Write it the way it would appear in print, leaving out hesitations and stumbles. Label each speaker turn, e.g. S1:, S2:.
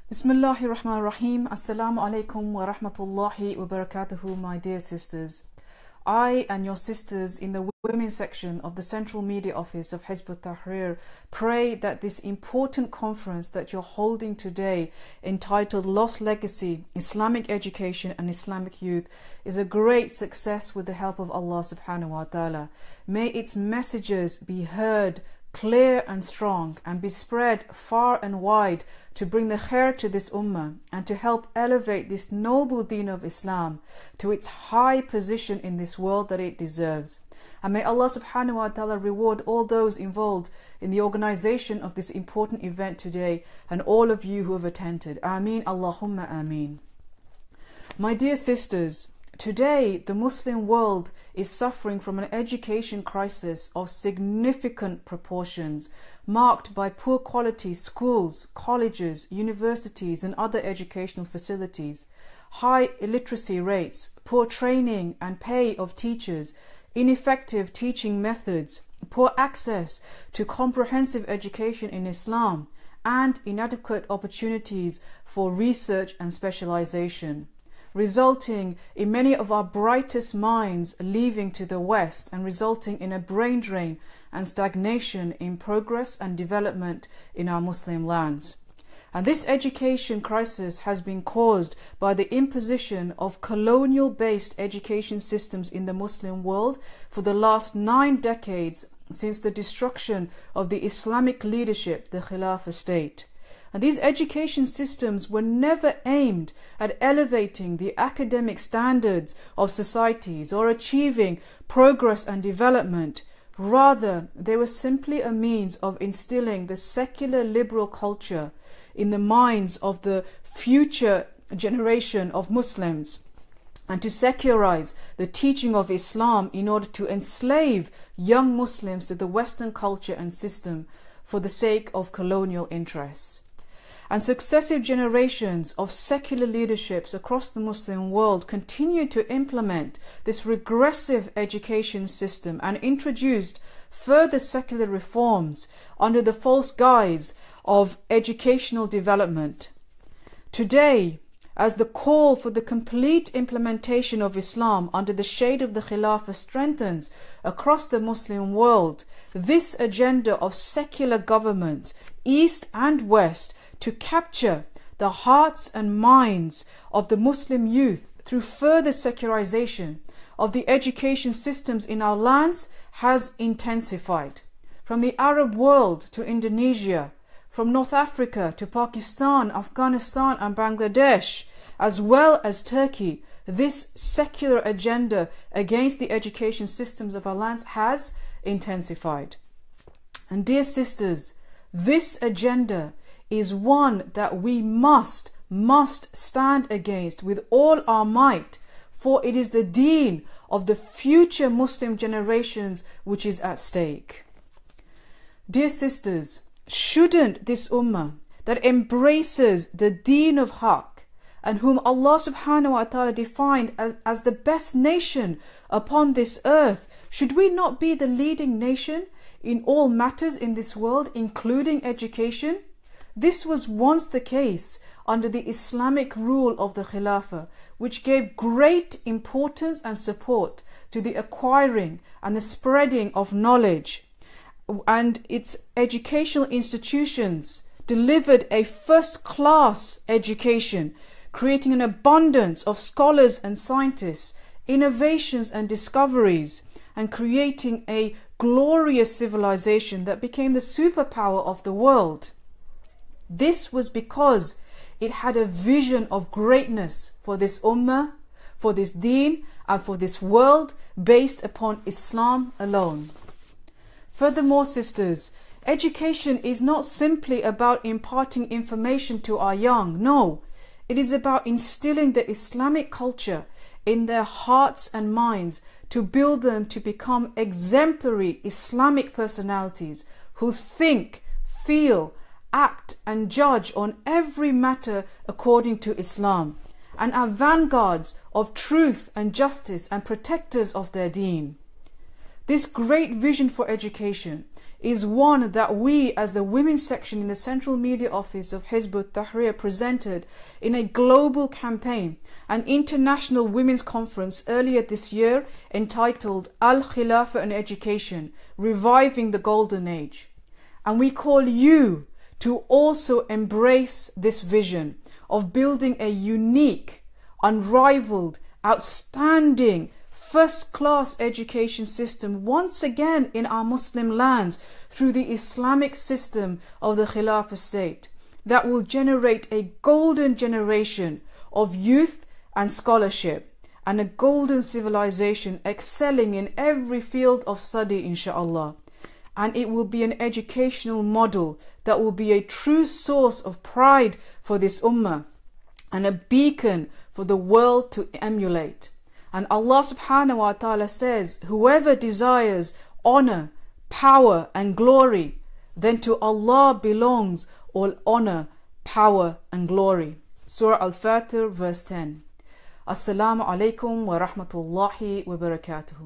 S1: Bismillahir Rahmanir Rahim. Assalamu alaikum wa rahmatullahi wa barakatuhu, my dear sisters. I and your sisters in the women's section of the Central Media Office of Hizb ut-Tahrir pray that this important conference that you're holding today, entitled Lost Legacy, Islamic Education and Islamic Youth, is a great success with the help of Allah subhanahu wa ta'ala. May its messages be heard clear and strong and be spread far and wide to bring the khair to this ummah and to help elevate this noble deen of Islam to its high position in this world that it deserves. And may Allah subhanahu wa ta'ala reward all those involved in the organization of this important event today and all of you who have attended. Ameen, Allahumma ameen. My dear sisters, today the Muslim world is suffering from an education crisis of significant proportions, marked by poor quality schools, colleges, universities and other educational facilities, high illiteracy rates, poor training and pay of teachers, ineffective teaching methods, poor access to comprehensive education in Islam, and inadequate opportunities for research and specialization, resulting in many of our brightest minds leaving to the West and resulting in a brain drain and stagnation in progress and development in our Muslim lands. And this education crisis has been caused by the imposition of colonial-based education systems in the Muslim world for the last 9 decades since the destruction of the Islamic leadership, the Khilafah state. And these education systems were never aimed at elevating the academic standards of societies or achieving progress and development. Rather, they were simply a means of instilling the secular liberal culture in the minds of the future generation of Muslims and to secularize the teaching of Islam in order to enslave young Muslims to the Western culture and system for the sake of colonial interests. And successive generations of secular leaderships across the Muslim world continue to implement this regressive education system and introduced further secular reforms under the false guise of educational development. Today, as the call for the complete implementation of Islam under the shade of the Khilafah strengthens across the Muslim world, this agenda of secular governments, East and West, to capture the hearts and minds of the Muslim youth through further secularization of the education systems in our lands has intensified. From the Arab world to Indonesia, from North Africa to Pakistan, Afghanistan and Bangladesh, as well as Turkey, this secular agenda against the education systems of our lands has intensified. And dear sisters, this agenda is one that we must stand against with all our might, for it is the deen of the future Muslim generations which is at stake. Dear sisters, shouldn't this ummah that embraces the deen of Haqq and whom Allah subhanahu wa ta'ala defined as the best nation upon this earth, should we not be the leading nation in all matters in this world, including education? This was once the case under the Islamic rule of the Khilafah, which gave great importance and support to the acquiring and the spreading of knowledge, and its educational institutions delivered a first-class education, creating an abundance of scholars and scientists, innovations and discoveries, and creating a glorious civilization that became the superpower of the world. This was because it had a vision of greatness for this ummah, for this deen, and for this world based upon Islam alone. Furthermore, sisters, education is not simply about imparting information to our young. No, it is about instilling the Islamic culture in their hearts and minds to build them to become exemplary Islamic personalities who think, feel, act and judge on every matter according to Islam, and are vanguards of truth and justice and protectors of their deen. This great vision for education is one that we as the women's section in the Central Media Office of Hizb ut-Tahrir presented in a global campaign, an international women's conference earlier this year entitled Al-Khilafah and Education, Reviving the Golden Age. And we call you to also embrace this vision of building a unique, unrivaled, outstanding, first-class education system once again in our Muslim lands through the Islamic system of the Khilafah state that will generate a golden generation of youth and scholarship and a golden civilization excelling in every field of study, inshallah. And it will be an educational model that will be a true source of pride for this ummah and a beacon for the world to emulate. And Allah subhanahu wa ta'ala says, whoever desires honor, power and glory, then to Allah belongs all honor, power and glory. Surah Al-Fatir verse 10. Assalamu alaikum wa rahmatullahi wa barakatuhu.